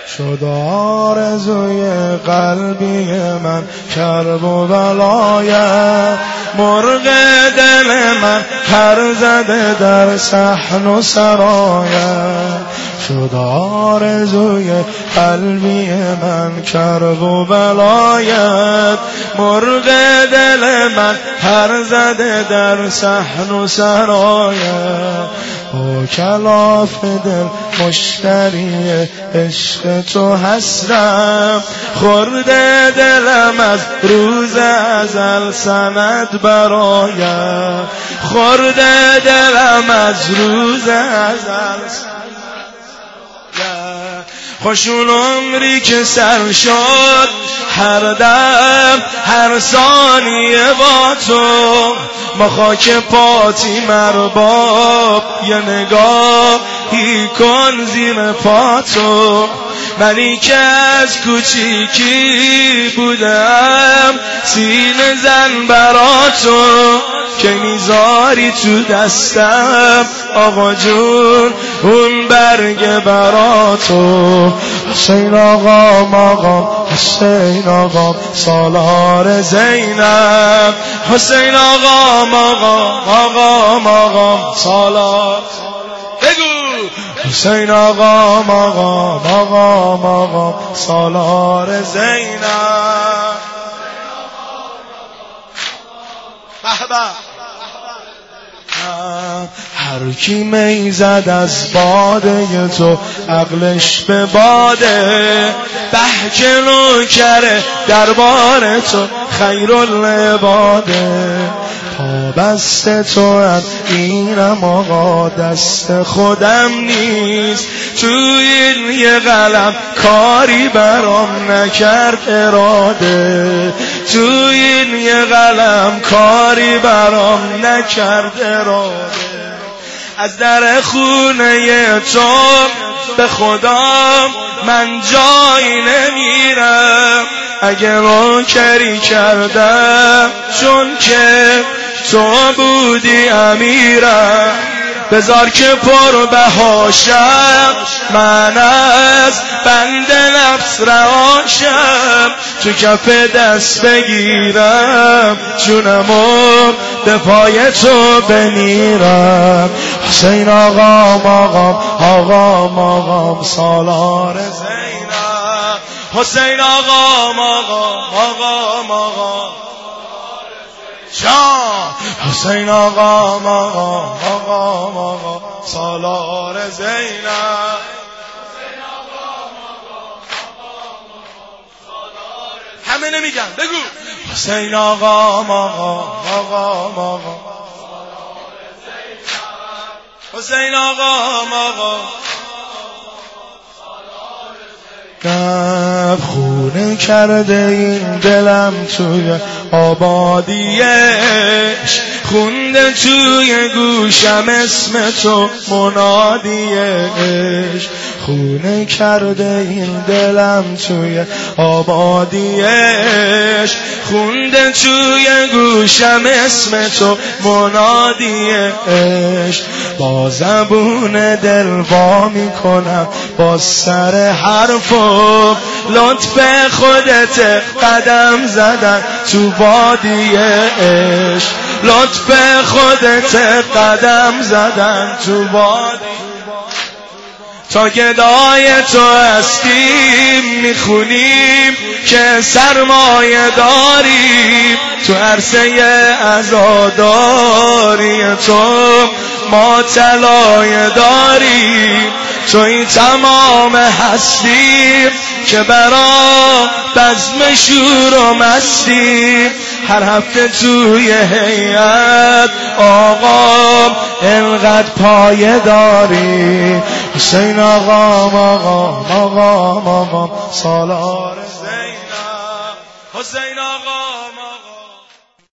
شد آرزوی قلبی من کرب و بلایت، مرغ دل من پر زده در صحن و سرایت. شد آرزوی قلبی من کرب و بلایت، مرغ دل من پر زده در صحن و سرایت. با کلاف دل مشتری عشق تو هستم، خورده دلم از روز ازل سند برایت، خورده دلم از روز ازل سند. خوشون عمری که سر شد، هر دم هر ثانیه با تو، با خاک پاتی مرباب یه نگاهی کن زیر پاتو. منی که از کوچیکی بودم سینه زن براتو، که میذاری تو دستم آقا جون اون برگ براتو. حسین آقا مقام، حسین آقا سالار زینب، حسین آقا مقام، آقا مقام سالار. بگو حسین آقا مقام، آقا مقام سالار زینب. هر کی می زد از باده تو عقلش به باده، بحک نوکره دربار تو خیرالعباده. پا بست تو هم اینم آقا دست خودم نیست، تو این یه قلم کاری برام نکرد اراده، تو این یه قلم کاری برام نکرد اراده. از در خونه تو به خدا من جایی نمیرم، اگه نوکری کردم چون که تو بودی امیرم. بذار که پر بهاشم من از بند نفس رهاشم، تو کف دست بگیرم جونمو به پای تو بمیرم. حسین آقا مقام، آقا مقام سالار زینب، حسین آقا مقام، آقا مقام شاه، حسین آقا مقام، آقا مقام سالار زینب. همه نمیگن بگو حسین آقا مقام، آقا مقام حسین آقا مقام. گب خونه کرده این دلم توی آبادیش، خونده توی گوشم اسم تو منادیش. خونه کرده این دلم توی آبادیش، خونده توی گوشم اسم تو منادیش. با زبون دل وا میکنم با سر حرفو، لطف خودت قدم زدن تو وادی عشق، لطف خودت قدم زدن تو وادی. تا گدای تو هستیم میخونیم که سرمایه داریم، تو عرصه عزاداری تو ما طلایه داریم. توی تمام هستیم که برا بزم شور و مستیم، هر هفته توی هیئت آقا انقدر پایه داری. حسین آقا مقام، آقا مقام سالار زینب، حسین آقا مقام.